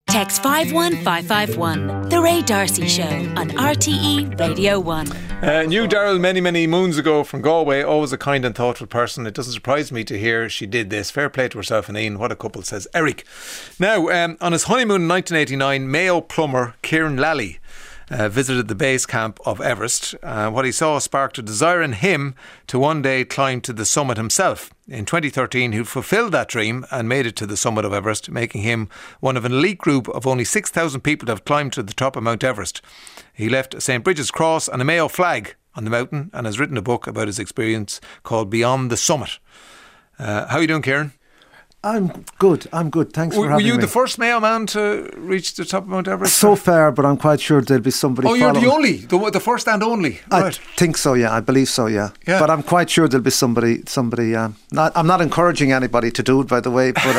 Text 51551. The Ray D'Arcy Show on RTE Radio 1. Knew Daryl many moons ago from Galway. Always a kind and thoughtful person. It doesn't surprise me to hear she did this. Fair play to herself and Ian. What a couple, says Eric. Now, on his honeymoon in 1989, Mayo plumber Kieran Lally visited the base camp of Everest. What he saw sparked a desire in him to one day climb to the summit himself. In 2013, he fulfilled that dream and made it to the summit of Everest, making him one of an elite group of only 6,000 people to have climbed to the top of Mount Everest. He left a St. Bridget's cross and a Mayo flag on the mountain and has written a book about his experience called Beyond the Summit. How are you doing, Kieran? I'm good. Thanks for having me. Were you the first Mayo man to reach the top of Mount Everest? So far, but I'm quite sure there'll be somebody following. Oh, you're the only? The first and only? I Right. think so, yeah. I believe so, yeah. But I'm quite sure there'll be somebody I'm not encouraging anybody to do it, by the way, but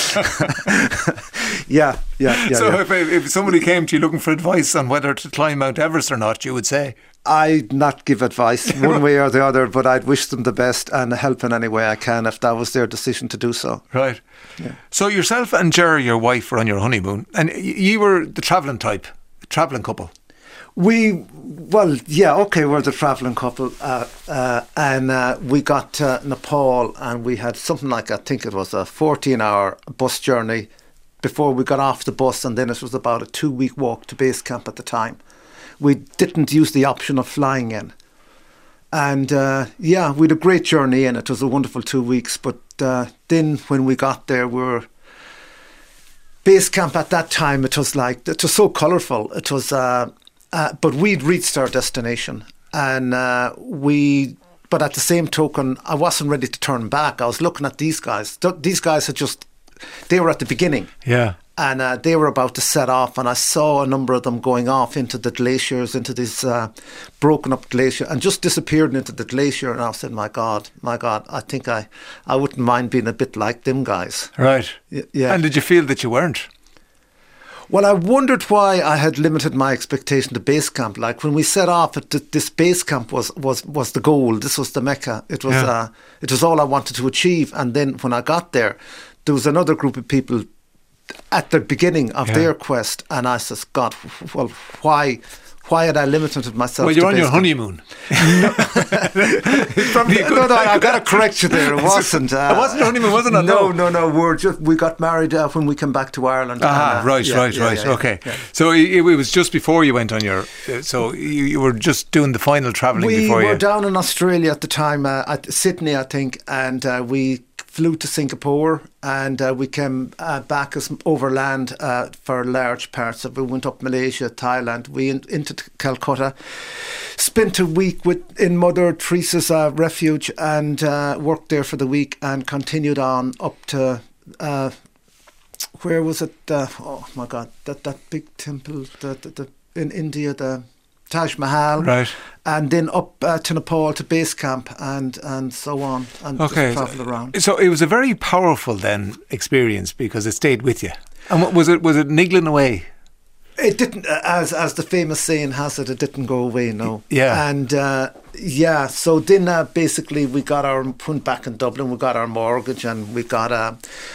yeah. So if somebody came to you looking for advice on whether to climb Mount Everest or not, you would say? I'd not give advice one way or the other, but I'd wish them the best and help in any way I can if that was their decision to do so. Right. Yeah. So yourself and Ger, your wife, were on your honeymoon, and you were the travelling type, travelling couple. We're the travelling couple, and we got to Nepal, and we had something like, I think it was a 14-hour bus journey before we got off the bus, and then it was about a 2-week walk to base camp at the time. We didn't use the option of flying in. And we had a great journey in. It was a wonderful 2 weeks. But then when we got there, we were base camp at that time. It was so colourful. It was, but we'd reached our destination. And but at the same token, I wasn't ready to turn back. I was looking at these guys. These guys they were at the beginning. Yeah. And they were about to set off, and I saw a number of them going off into the glaciers, into this broken up glacier, and just disappeared into the glacier. And I said, my God, I think I wouldn't mind being a bit like them guys. Right. Yeah. And did you feel that you weren't? Well, I wondered why I had limited my expectation to base camp. Like when we set off, this base camp was the goal. This was the Mecca. It was all I wanted to achieve. And then when I got there was another group of people at the beginning of their quest, and I said, God, well, why had I limited myself? Well, you're on your honeymoon. No, I got to correct you there. It wasn't. It wasn't your honeymoon, wasn't it? No. We got married when we came back to Ireland. Right. Okay. Yeah. So it was just before you went on your. So you were just doing the final travelling before you. We were down in Australia at the time, at Sydney, I think, and we flew to Singapore, and we came back as overland for large parts of it. We went up Malaysia, Thailand, we into Calcutta, spent a week in Mother Teresa's refuge, and worked there for the week, and continued on up to where was it? Oh my God, that big temple in India, the Taj Mahal, right, and then up to Nepal to base camp, and so on, and just travel around. So it was a very powerful then experience because it stayed with you. And what was it niggling away? It didn't, as the famous saying has it didn't go away. No. Yeah. And so then basically we went back in Dublin. We got our mortgage, and we got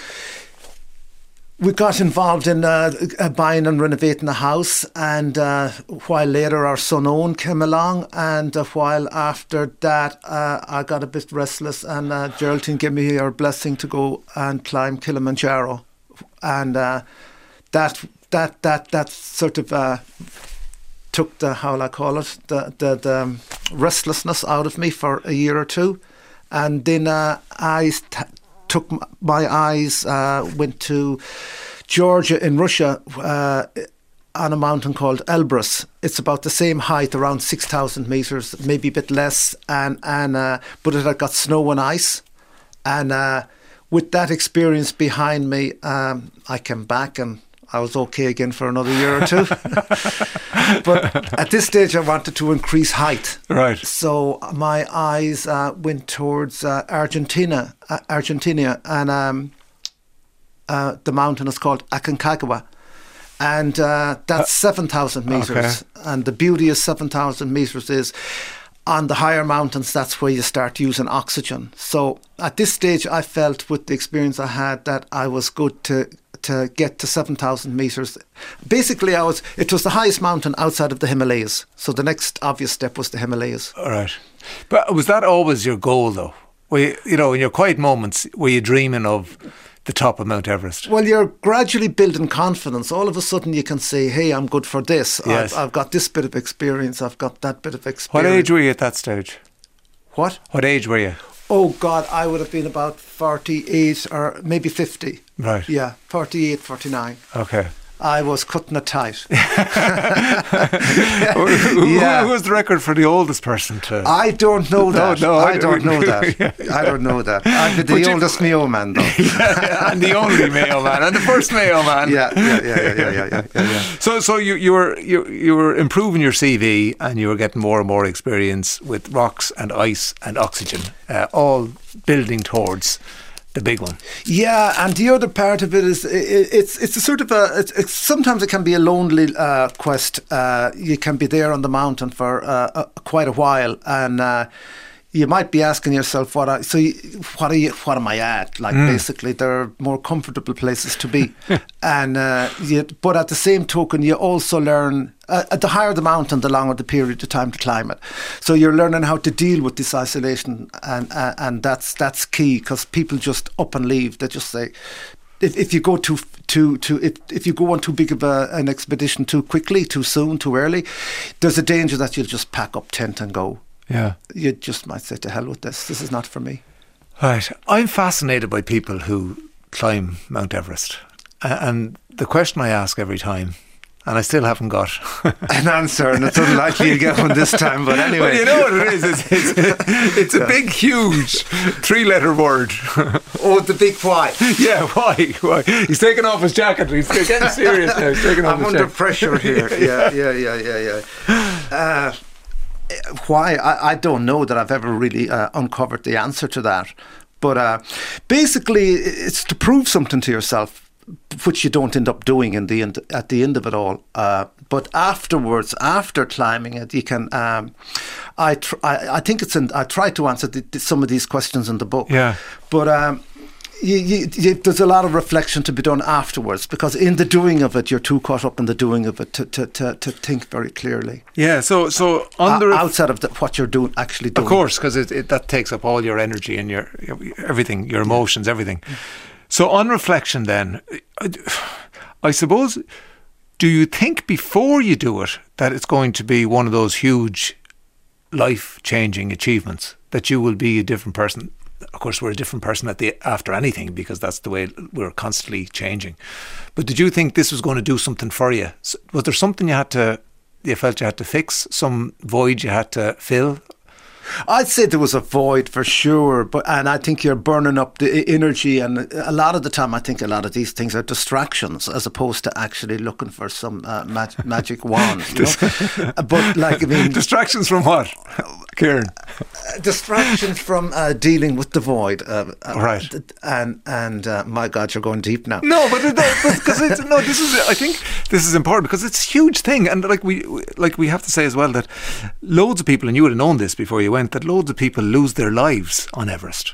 involved in buying and renovating a house, and while later our son Owen came along, and a while after that I got a bit restless, and Geraldine gave me her blessing to go and climb Kilimanjaro, and that sort of took the restlessness out of me for a year or two, and then I took my eyes, went to Georgia in Russia on a mountain called Elbrus. It's about the same height, around 6,000 metres, maybe a bit less, but it had got snow and ice. And with that experience behind me, I came back and I was okay again for another year or two. But at this stage I wanted to increase height. Right. So my eyes went towards Argentina, and the mountain is called Aconcagua. And that's 7,000 metres. Okay. And the beauty of 7,000 metres is on the higher mountains, that's where you start using oxygen. So at this stage I felt, with the experience I had, that I was good to to get to 7,000 metres. Basically, it was the highest mountain outside of the Himalayas. So the next obvious step was the Himalayas. All right. But was that always your goal, though? Were you, in your quiet moments, were you dreaming of the top of Mount Everest? Well, you're gradually building confidence. All of a sudden you can say, hey, I'm good for this. Yes. I've got this bit of experience. I've got that bit of experience. What age were you at that stage? What? What age were you? Oh, God, I would have been about 48 or maybe 50. Right. Yeah, 48, 49. Okay. I was cutting it tight. Who was the record for the oldest person to... I don't know that. No, I don't know that. I don't know that. I'd be the oldest Mayo man, though. And the only Mayo man, and the first Mayo man. Yeah. So you were improving your CV, and you were getting more and more experience with rocks and ice and oxygen, all building towards the big one. Yeah, and the other part of it is it's a sort of sometimes it can be a lonely quest. You can be there on the mountain for quite a while, and you might be asking yourself, what am I at? Like, basically, there are more comfortable places to be, and but at the same token, you also learn. The higher the mountain, the longer the period of time to climb it. So you're learning how to deal with this isolation, and that's key, because people just up and leave. They just say, if you go if you go on too big of an expedition too quickly, too soon, too early, there's a danger that you'll just pack up tent and go. Yeah, you just might say, to hell with this. This is not for me. Right, I'm fascinated by people who climb Mount Everest, and the question I ask every time, and I still haven't got an answer, and it's unlikely you get one this time, but anyway. Well, you know what it is? It's a big, huge 3-letter word. Oh, the big why. Yeah, why? He's taking off his jacket. He's getting serious now. He's taking off his jacket. I'm under pressure here. Yeah. Why? I don't know that I've ever really uncovered the answer to that. But basically, it's to prove something to yourself, which you don't end up doing at the end of it all. But afterwards, after climbing it, you can. I think I try to answer some of these questions in the book. Yeah. But there's a lot of reflection to be done afterwards, because in the doing of it, you're too caught up in the doing of it to think very clearly. Yeah. So on the outside of what you're actually doing. Of course, because that takes up all your energy and your everything, your emotions, everything. So on reflection then, I suppose, do you think before you do it that it's going to be one of those huge life-changing achievements, that you will be a different person? Of course, we're a different person after anything, because that's the way we're constantly changing. But did you think this was going to do something for you? Was there something you felt you had to fix, some void you had to fill? I'd say there was a void for sure, and I think you're burning up the energy, and a lot of the time I think a lot of these things are distractions as opposed to actually looking for some magic wand. But distractions from what, Kieran? Distractions from dealing with the void. Right. And my God, you're going deep now. No, but because I think this is important, because it's a huge thing, and we have to say as well that loads of people, and you would have known this before you went, that loads of people lose their lives on Everest.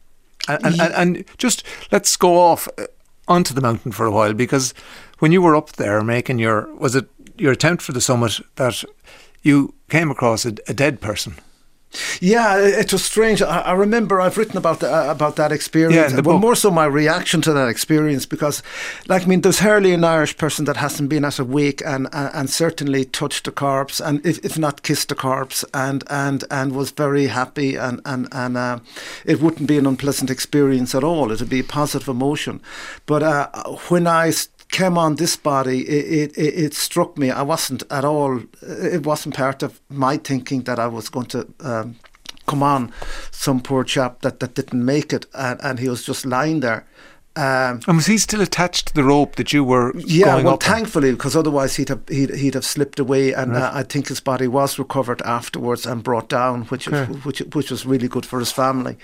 And just let's go off onto the mountain for a while, because when you were up there making your attempt for the summit, that you came across a dead person. Yeah, it was strange. I remember I've written about that experience. Yeah, more so my reaction to that experience, because, there's hardly an Irish person that hasn't been at a wake and certainly touched a corpse, and if not kissed a corpse, and was very happy, and it wouldn't be an unpleasant experience at all. It would be a positive emotion. But when I came on this body, it struck me. I wasn't at all. It wasn't part of my thinking that I was going to come on some poor chap that didn't make it, and he was just lying there. And was he still attached to the rope that you were going up? Yeah, well, thankfully, because otherwise he'd have slipped away, and right. I think his body was recovered afterwards and brought down, which was really good for his family.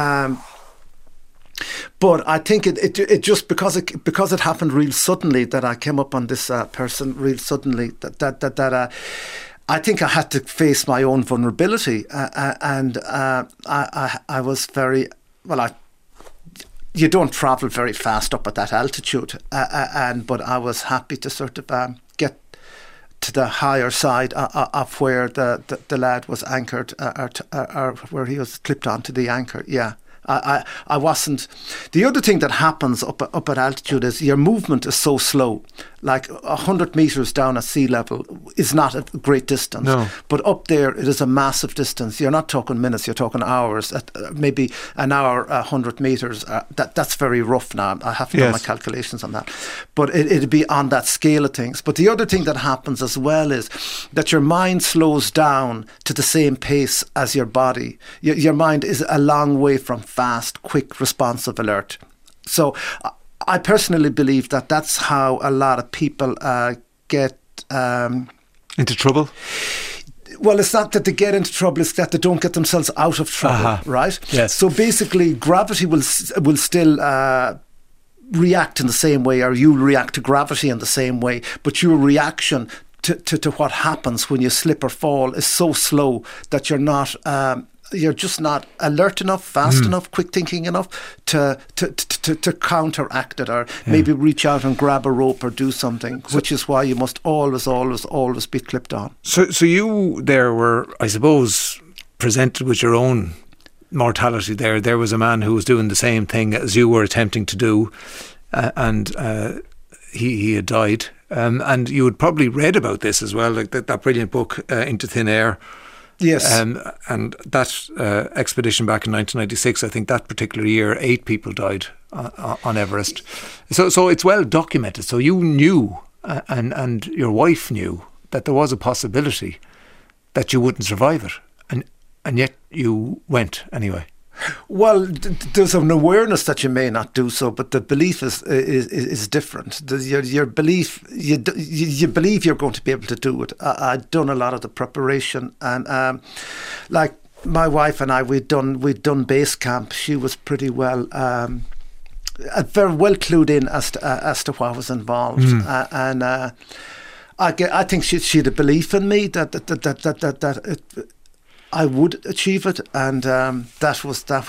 But I think it just because it happened real suddenly, that I came up on this person real suddenly, that I think I had to face my own vulnerability, and I was very well. you don't travel very fast up at that altitude, but I was happy to sort of get to the higher side of where the lad was anchored, or where he was clipped onto the anchor. Yeah. I wasn't. The other thing that happens up at altitude is your movement is so slow. Like 100 metres down at sea level is not a great distance. No. But up there, it is a massive distance. You're not talking minutes, you're talking hours. Maybe an hour, 100 metres. That's very rough now. I haven't done my calculations on that. But it'd be on that scale of things. But the other thing that happens as well is that your mind slows down to the same pace as your body. Your mind is a long way from fast, quick, responsive, alert. So I personally believe that that's how a lot of people get into trouble. Well, it's not that they get into trouble; it's that they don't get themselves out of trouble, right? Yes. So basically, gravity will still react in the same way, or you react to gravity in the same way, but your reaction to what happens when you slip or fall is so slow that you're not. You're just not alert enough, fast enough, quick thinking enough to counteract it, or maybe reach out and grab a rope or do something, which is why you must always be clipped on. So you there were, I suppose, presented with your own mortality there. There was a man who was doing the same thing as you were attempting to do, and he had died. And you had probably read about this as well, like that brilliant book, Into Thin Air. Yes. And that expedition back in 1996, I think that particular year, 8 people died on Everest. So it's well documented. So you knew, and your wife knew, that there was a possibility that you wouldn't survive it. And yet you went anyway. Well, there's an awareness that you may not do so, but the belief is different. Your belief, you believe you're going to be able to do it. I'd done a lot of the preparation, and like my wife and I, we'd done base camp. She was pretty well, very well clued in as to what was involved, and I think she had a belief in me that I would achieve it, and that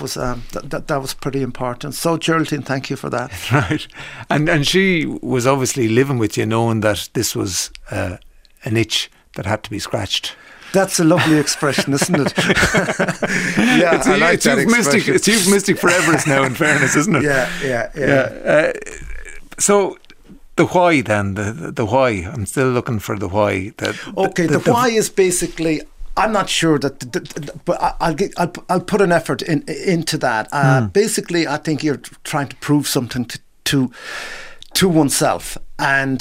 was pretty important. So, Geraldine, thank you for that. Right, and she was obviously living with you, knowing that this was an itch that had to be scratched. That's a lovely expression, isn't it? Yeah, it's euphemistic for Everest now, in fairness, isn't it? Yeah. So, the why then, the why. I'm still looking for the why. The why is basically, I'm not sure but I'll put an effort into that. Basically, I think you're trying to prove something to oneself. And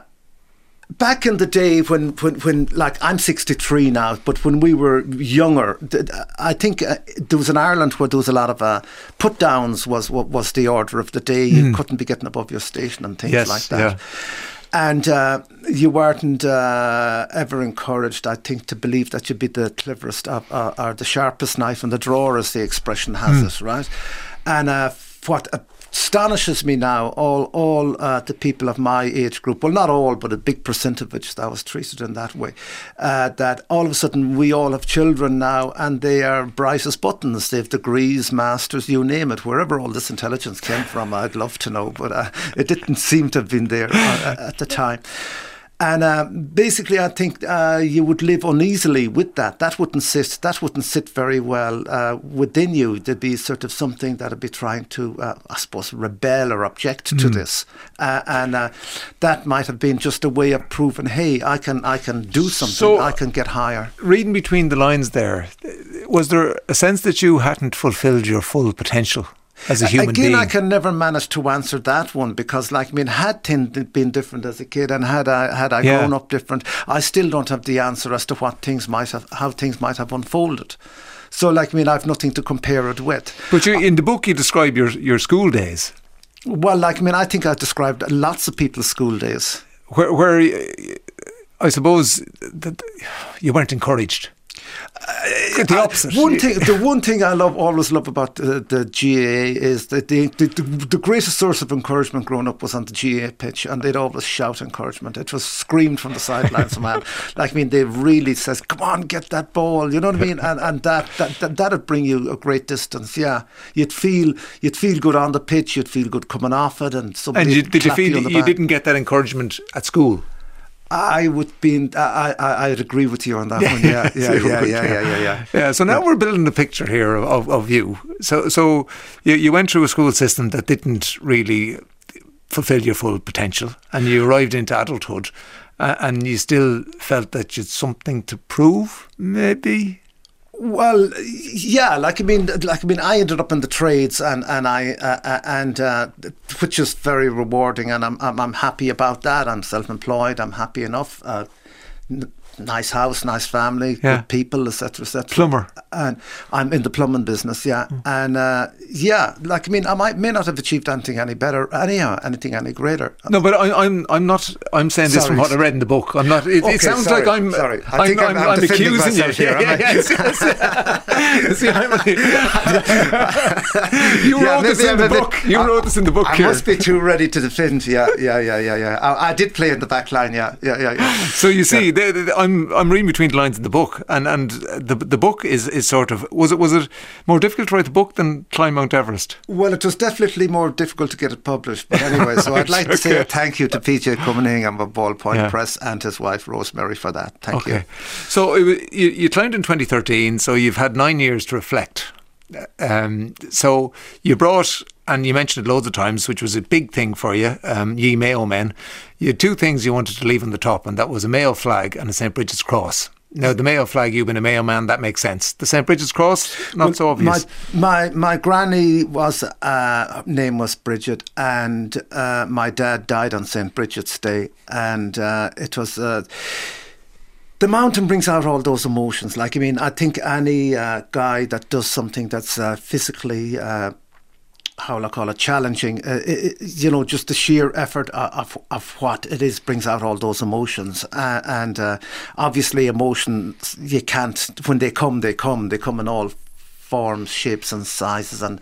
back in the day when like, I'm 63 now, but when we were younger, I think there was in Ireland where there was a lot of put downs was the order of the day. You couldn't be getting above your station and things like that. Yeah. And you weren't ever encouraged, I think, to believe that you'd be the cleverest or the sharpest knife in the drawer, as the expression has it, right? And what astonishes me now, all the people of my age group, well, not all, but a big percentage that was treated in that way, that all of a sudden we all have children now, and they are bright as buttons. They have degrees, masters, you name it. Wherever all this intelligence came from, I'd love to know, but it didn't seem to have been there at the time. And basically, I think you would live uneasily with that. That wouldn't sit very well within you. There'd be sort of something that'd be trying to, I suppose, rebel or object to this, and that might have been just a way of proving, hey, I can do something. So, I can get higher. Reading between the lines there, was there a sense that you hadn't fulfilled your full potential as a human being? I can never manage to answer that one, because, had things been different as a kid, and had I grown up different, I still don't have the answer as to how things might have unfolded. So, I've nothing to compare it with. But in the book, you describe your school days. Well, I think I described lots of people's school days. Where I suppose that you weren't encouraged. the opposite. The one thing I always love about the GAA is that the greatest source of encouragement growing up was on the GAA pitch, and they'd always shout encouragement. It was screamed from the sidelines, man. Like, I mean, they really says, "Come on, get that ball," you know what I mean? And that'd bring you a great distance. Yeah, you'd feel good on the pitch, you'd feel good coming off it, and somebody. And did you feel you didn't get that encouragement at school? I'd agree with you on that one. Yeah. So now we're building a picture here of you. So you went through a school system that didn't really fulfill your full potential, and you arrived into adulthood, and you still felt that you had something to prove, maybe. Well, yeah, I I ended up in the trades, and which is very rewarding, and I'm happy about that. I'm self-employed. I'm happy enough. Nice house, nice family, good people, etc., etc. Plumber, and I'm in the plumbing business, and I may not have achieved anything any better, anything any greater. No, but I'm not. I'm saying this from what I read in the book. I'm not. It sounds sorry, like I'm. Sorry, I'm accusing you here. Yes. See, you wrote this in the book. You wrote this in the book. I must be too ready to defend. Yeah. I did play in the back line. Yeah. So you see, I'm reading between the lines in the book, and the book is sort of was it more difficult to write the book than climb Mount Everest? Well, it was definitely more difficult to get it published. But anyway, so I'd like to say a thank you to PJ Cummingham of Ballpoint Press and his wife Rosemary for that. Thank you. So you climbed in 2013. So you've had 9 years to reflect. So you brought, and you mentioned it loads of times, which was a big thing for you, ye Mayo men. You had two things you wanted to leave on the top, and that was a Mayo flag and a St. Bridget's cross. Now, the Mayo flag, you've been a Mayo man, that makes sense. The St. Bridget's cross, not so obvious. My granny name was Bridget, and my dad died on St. Bridget's Day, and it was... the mountain brings out all those emotions. I think any guy that does something that's physically... how will I call it, challenging, just the sheer effort of what it is brings out all those emotions. And obviously emotions, you can't, when they come in all forms, shapes and sizes. And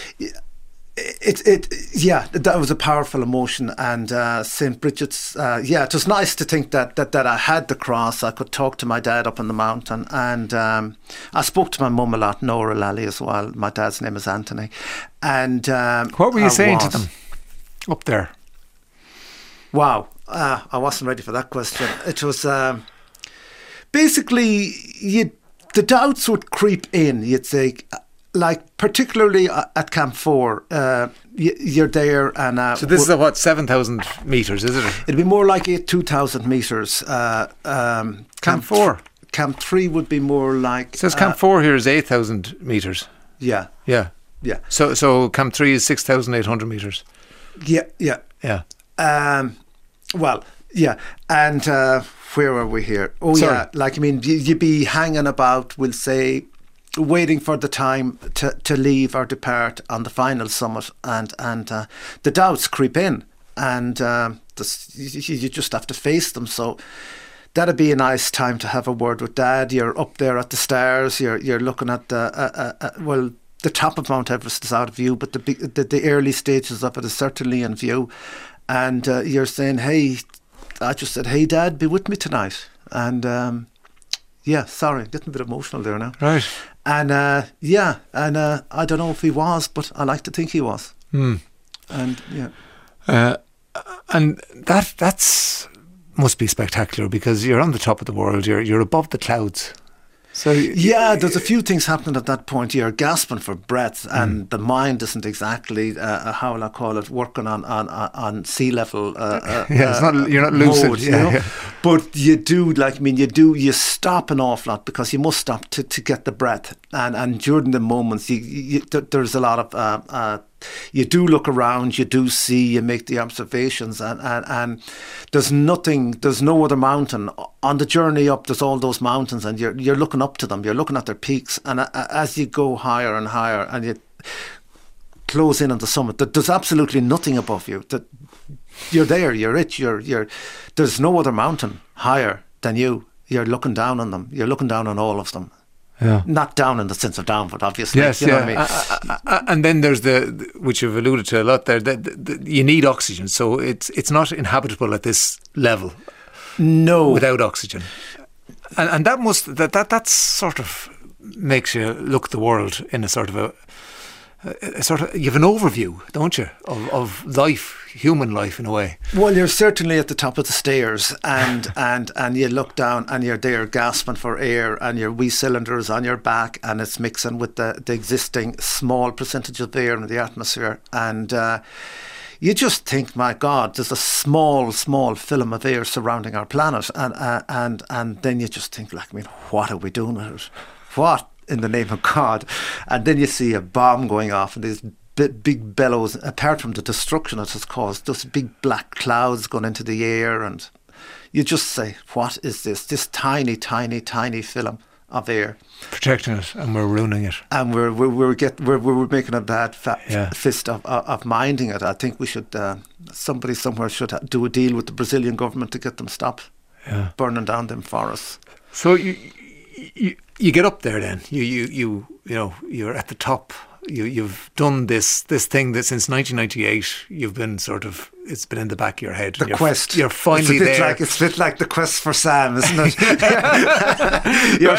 that was a powerful emotion. And St. Bridget's, it was nice to think that I had the cross. I could talk to my dad up on the mountain, and I spoke to my mum a lot, Nora Lally as well. My dad's name is Anthony. And what were you saying to them up there? Wow, I wasn't ready for that question. It was basically the doubts would creep in. You'd say, particularly at Camp 4, you're there, and so this is 7,000 metres, is it? It'd be more like 2,000 metres. Camp 4. Camp 3 would be more like. It says Camp 4 here is 8,000 metres. Yeah. So Camp 3 is 6,800 metres. Yeah. Well, yeah, and where are we here? Oh, sorry. You'd be hanging about, we'll say, waiting for the time to leave or depart on the final summit, and the doubts creep in, and you just have to face them. So that'd be a nice time to have a word with Dad. You're up there at the stars. You're looking at the top of Mount Everest is out of view, but the early stages of it is certainly in view, and you're saying, "Hey," I just said, "Hey, Dad, be with me tonight," and. Sorry, getting a bit emotional there now. Right. And I don't know if he was, but I like to think he was. Mm. And and that's must be spectacular, because you're on the top of the world. You're above the clouds. So there's a few things happening at that point. You're gasping for breath, and the mind isn't exactly how will I call it, working on sea level. It's not, you're not lucid, mode, you know? But you do, you stop an awful lot, because you must stop to get the breath, and during the moments, there's a lot of. You do look around, you do see, you make the observations, and there's no other mountain on the journey up. There's all those mountains, and you're looking up to them, you're looking at their peaks, and as you go higher and higher, and you close in on the summit, there's absolutely nothing above you. That you're there, there's no other mountain higher than you. You're looking down on them. You're looking down on all of them. Yeah. Not down in the sense of down, but obviously. Yes, you know yeah. what I mean? And then there's which you've alluded to a lot there, you need oxygen. So it's not inhabitable at this level. No. Without oxygen. And that sort of makes you look at the world in a sort of you have an overview, don't you, of life, human life in a way. Well, you're certainly at the top of the stairs, and you look down and you're there gasping for air, and your wee cylinders on your back, and it's mixing with the existing small percentage of air in the atmosphere, and you just think, my God, there's a small film of air surrounding our planet, and then you just think, like, I mean, what are we doing with it? What in the name of God? And then you see a bomb going off, and these big bellows, apart from the destruction it has caused, those big black clouds going into the air, and you just say, what is this tiny film of air protecting it, and we're ruining it, and we're making a bad fist of minding it. I think we should somebody somewhere should do a deal with the Brazilian government to get them stop burning down them forests. So you get up there, then you know, you're at the top. You've done this thing that since 1998 you've been sort of, it's been in the back of your head. The quest. You're finally there. It's a bit like the quest for Sam, isn't it? you're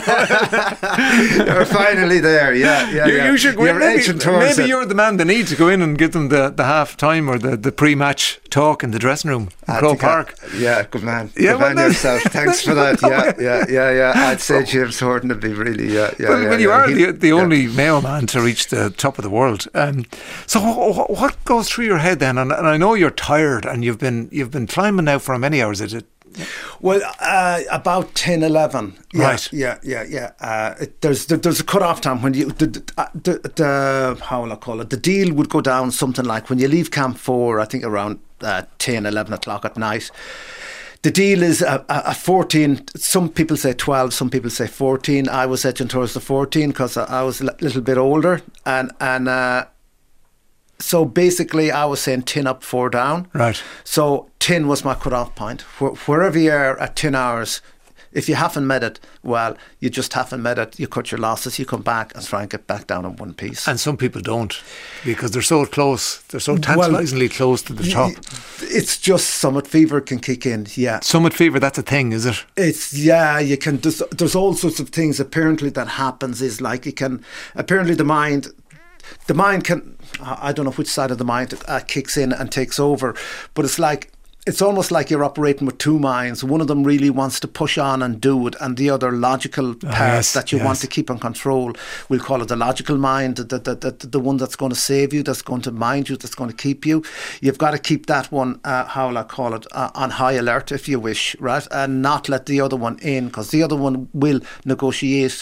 finally there. You should go in. Maybe you're the man they need to go in and give them the half time or the pre-match talk in the dressing room in Croke Park. Good man. Good man yourself. Thanks for that. Yeah. I'd say James Horton would be really. Well, you are the only Mayo man to reach the top of the world. So what goes through your head then? And I know you're tired, and you've been climbing now for how many hours? Is it? Well, about 10, 11. Right. Yeah. There's a cut-off time when you how will I call it? The deal would go down something like when you leave Camp 4, I think around 10, 11 o'clock at night. The deal is a 14. Some people say 12, some people say 14. I was edging towards the 14 because I was a little bit older, and so basically I was saying 10 up, 4 down. Right. So 10 was my cut-off point. Wherever you are at 10 hours, if you haven't met it, well, you just haven't met it. You cut your losses, you come back and try and get back down in one piece. And some people don't, because they're so close. They're so tantalisingly close to the top. It's just summit fever can kick in, yeah. Summit fever, that's a thing, is it? It's, yeah, you can, there's all sorts of things apparently that happens, is like you can, apparently the mind can, I don't know which side of the mind kicks in and takes over, but it's almost like you're operating with two minds. One of them really wants to push on and do it, and the other logical part that you want to keep in control. We'll call it the logical mind, the one that's going to save you, that's going to mind you, that's going to keep you. You've got to keep that one, how will I call it, on high alert, if you wish, right? And not let the other one in, because the other one will negotiate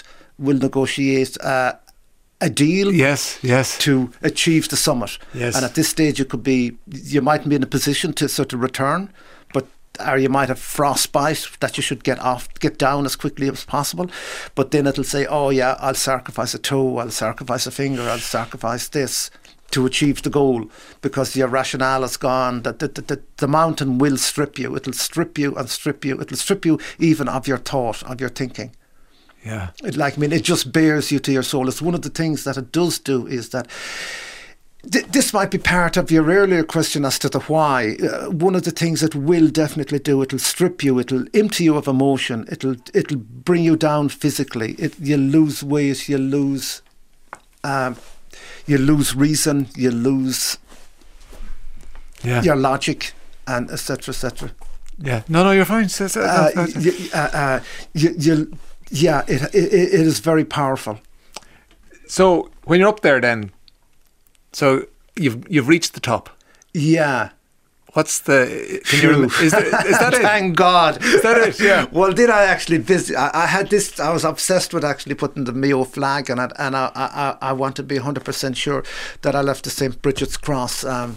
a deal to achieve the summit. Yes. And at this stage you mightn't be in a position to sort of return, or you might have frostbite that you should get down as quickly as possible, but then it'll say, oh yeah, I'll sacrifice a toe, I'll sacrifice a finger, I'll sacrifice this to achieve the goal, because your rationale is gone. The mountain will strip you. It'll strip you and strip you. It'll strip you even of your thought, of your thinking. Yeah. It just bears you to your soul. It's one of the things that it does do, is that this might be part of your earlier question as to the why. One of the things it will definitely do, it'll strip you, it'll empty you of emotion, it'll bring you down physically. You'll lose weight, you'll lose reason, you'll lose your logic, and etc. etc. Yeah. No, you're fine. It is very powerful. So when you're up there, then, so you've reached the top. Yeah. What's the? Is that it? Thank God. Is that it? Yeah. Well, did I actually visit? I had this. I was obsessed with actually putting the Mayo flag on it, and I want to be 100% sure that I left the St. Bridget's Cross.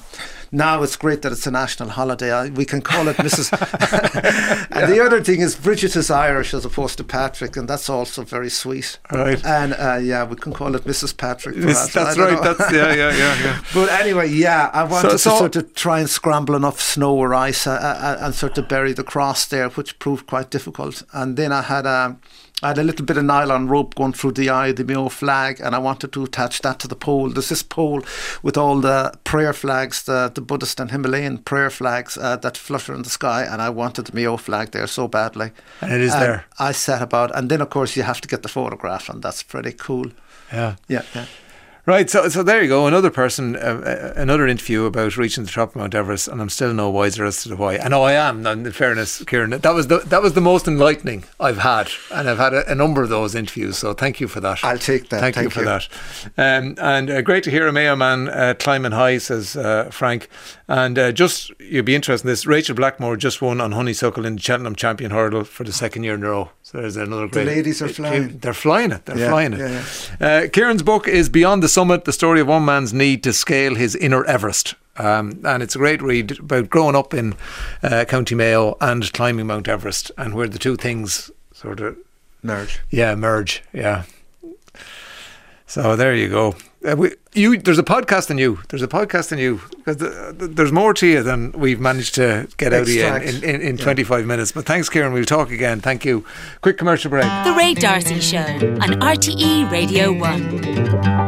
now it's great that it's a national holiday. We can call it Mrs. And the other thing is Bridget is Irish as opposed to Patrick, and that's also very sweet. Right. And we can call it Mrs. Patrick. That's right. That's yeah. But anyway, I wanted to sort of try and scramble enough snow or ice and sort of bury the cross there, which proved quite difficult. And then I had a little bit of nylon rope going through the eye of the Mayo flag, and I wanted to attach that to the pole. There's this pole with all the prayer flags, the Buddhist and Himalayan prayer flags that flutter in the sky, and I wanted the Mayo flag there so badly. And it is there. I set about, and then of course you have to get the photograph, and that's pretty cool. Yeah. Right, so there you go. Another person, another interview about reaching the top of Mount Everest, and I'm still no wiser as to why. I know I am. In fairness, Kieran, that was the most enlightening I've had, and I've had a number of those interviews. So thank you for that. I'll take that. Thank you for that. And great to hear a Mayo man climbing high, says Frank. And just you'd be interested in this. Rachel Blackmore just won on honeysuckle in the Cheltenham Champion Hurdle for the second year in a row. So there's another great. The ladies are flying. They're flying it. They're flying it. Yeah. Kieran's book is Beyond the Summit: The Story of One Man's Need to Scale His Inner Everest. And it's a great read about growing up in County Mayo and climbing Mount Everest, and where the two things sort of merge. Yeah. So there you go. There's a podcast in you. Because there's more to you than we've managed to get out of you in 25 minutes. But thanks, Kieran. We'll talk again. Thank you. Quick commercial break. The Ray D'Arcy Show on RTE Radio 1.